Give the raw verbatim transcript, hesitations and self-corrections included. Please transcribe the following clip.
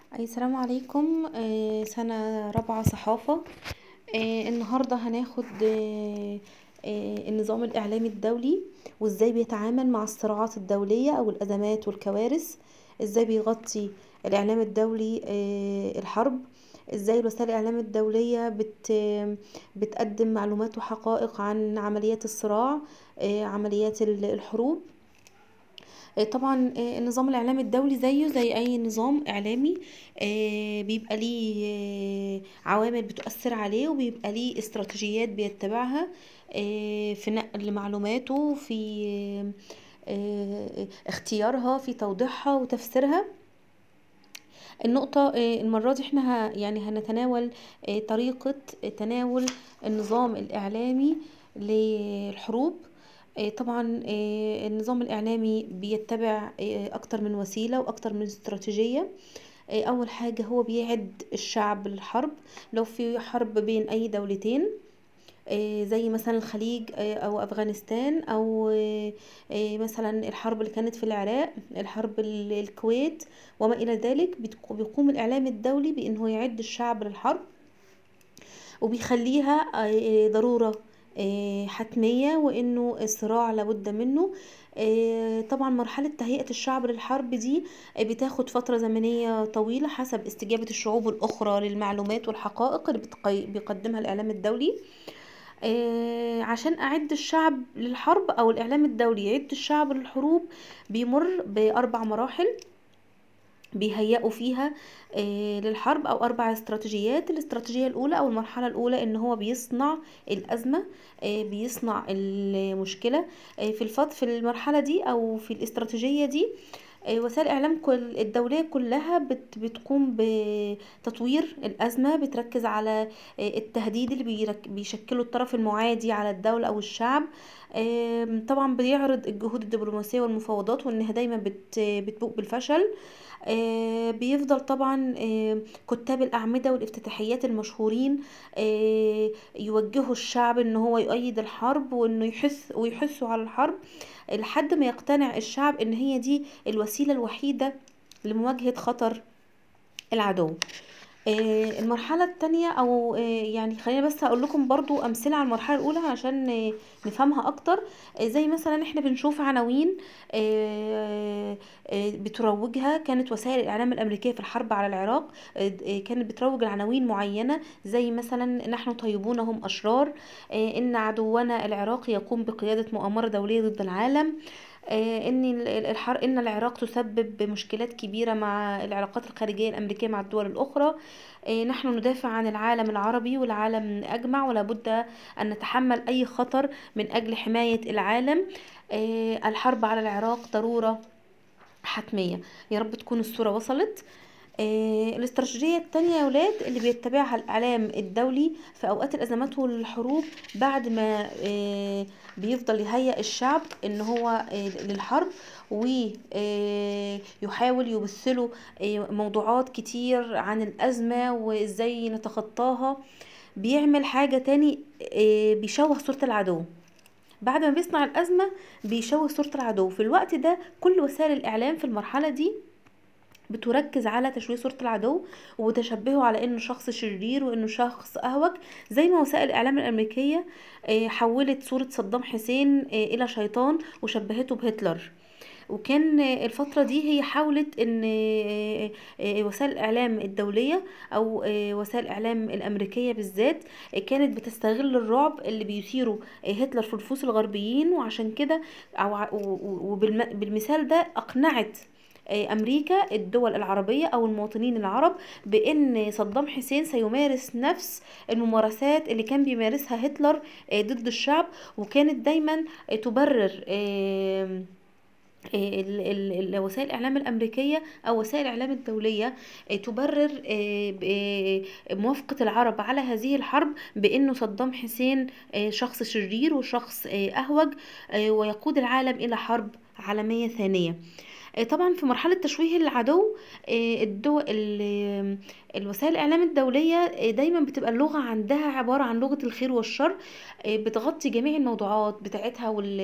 أي السلام عليكم. آه، سنة رابعة صحافة. آه، النهاردة هناخد آه، آه، النظام الإعلامي الدولي، وإزاي بيتعامل مع الصراعات الدولية أو الأزمات والكوارث. إزاي بيغطي الإعلام الدولي آه، الحرب. إزاي الوسائل الإعلام الدولية بت بتقدم معلومات وحقائق عن عمليات الصراع، آه، عمليات ال- الحروب. آه، طبعا آه، النظام الإعلامي الدولي زيه زي أي نظام إعلامي. آه، بيبقى ليه آه، عوامل بتؤثر عليه، وبيبقى ليه استراتيجيات بيتبعها آه، في نقل معلوماته، في آه، آه، اختيارها، في توضيحها وتفسيرها. النقطة آه، المرة دي احنا ه- يعني هنتناول آه، طريقة تناول النظام الإعلامي للحروب. آه، طبعا آه، النظام الإعلامي بيتبع آه، أكتر من وسيلة وأكتر من استراتيجية. آه، أول حاجة هو بيعد الشعب للحرب. لو في حرب بين أي دولتين، آه، زي مثلا الخليج آه، او افغانستان، او آه، آه، مثلا الحرب اللي كانت في العراق، الحرب ال- الكويت وما الى ذلك، بتق- بيقوم الاعلام الدولي بانه يعد الشعب للحرب، وبيخليها آه، ضرورة آه، حتمية، وانه الصراع لابد منه. آه، طبعا مرحلة تهيئة الشعب للحرب دي آه، بتاخد فترة زمنية طويلة حسب استجابة الشعوب الأخرى للمعلومات والحقائق اللي بتقي- بيقدمها الإعلام الدولي. آه، عشان أعد الشعب للحرب، أو الإعلام الدولي يعد الشعب للحروب، بيمر بأربع مراحل بيهيئوا فيها آه، للحرب، أو أربع استراتيجيات. الاستراتيجية الأولى أو المرحلة الأولى إن هو بيصنع الأزمة، آه، بيصنع المشكلة. آه، في الفط في المرحلة دي أو في الاستراتيجية دي، آه، وسائل الإعلام كل الدولية كلها بت بتقوم بتطوير الأزمة، بتركز على آه، التهديد اللي بيرك- بيشكله الطرف المعادي على الدولة أو الشعب. آم، طبعا بيعرض الجهود الدبلوماسية والمفاوضات، وإنها دايما بت بتبوء بالفشل. آه، بيفضل طبعا آه، كتاب الأعمدة والافتتاحيات المشهورين آه، يوجهوا الشعب ان هو يؤيد الحرب، وانه يحث ويحثوا على الحرب لحد ما يقتنع الشعب ان هي دي الوسيلة الوحيدة لمواجهة خطر العدو. آه، المرحلة التانية، او آه، يعني خلينا بس اقول لكم برضو امثلة على المرحلة الاولى عشان آه، نفهمها اكتر. آه، زي مثلا احنا بنشوف عناوين آه، آه، بتروجها كانت وسائل الاعلام الامريكية في الحرب على العراق. آه، آه، كانت بتروج لعناوين معينة، زي مثلا نحن طيبون هم اشرار، آه، ان عدونا العراق يقوم بقيادة مؤامرة دولية ضد العالم، آه، ان ال- ال- الحر ان العراق تسبب مشكلات كبيره مع العلاقات الخارجيه الامريكيه مع الدول الاخرى. آه، نحن ندافع عن العالم العربي والعالم اجمع، ولا بد ان نتحمل اي خطر من اجل حمايه العالم. آه، الحرب على العراق ضروره حتميه. يا رب تكون الصوره وصلت. آه، الاستراتيجية التانية يا ولاد اللي بيتبعها الإعلام الدولي في أوقات الأزمات والحروب، بعد ما آه، بيفضل يهيئ الشعب إن هو آه، للحرب، ويحاول يبثله آه، موضوعات كتير عن الأزمة وإزاي نتخطاها. بيعمل حاجة تاني، آه، بيشوه صورة العدو. بعد ما بيصنع الأزمة بيشوه صورة العدو. في الوقت ده كل وسائل الإعلام في المرحلة دي بتركز على تشويه صورة العدو، وتشبهه على انه شخص شرير وانه شخص اهوج، زي ما وسائل الاعلام الامريكية آه، حولت صورة صدام حسين آه، الى شيطان وشبهته بهتلر. وكان آه، الفترة دي هي حاولت ان آه، آه، وسائل الاعلام الدولية، او آه، وسائل الاعلام الامريكية بالذات، آه، كانت بتستغل الرعب اللي بيثيره آه، هتلر في نفوس الغربيين. وعشان كده، او وبالمثال ده اقنعت آه، امريكا الدول العربيه او المواطنين العرب بان صدام حسين سيمارس نفس الممارسات اللي كان بيمارسها هتلر آه، ضد الشعب. وكانت دايما آه، تبرر آه، ال- ال- ال- وسائل الاعلام الامريكيه او وسائل الاعلام الدوليه آه، تبرر آه، ب- آه، موافقه العرب على هذه الحرب بانه صدام حسين آه، شخص شرير وشخص آه، اهوج، آه، ويقود العالم الى حرب عالميه ثانيه. آه، طبعا في مرحلة تشويه العدو، آه، الدول ال- الوسائل الإعلام الدولية آه، دايما بتبقى اللغة عندها عبارة عن لغة الخير والشر، آه، بتغطي جميع الموضوعات بتاعتها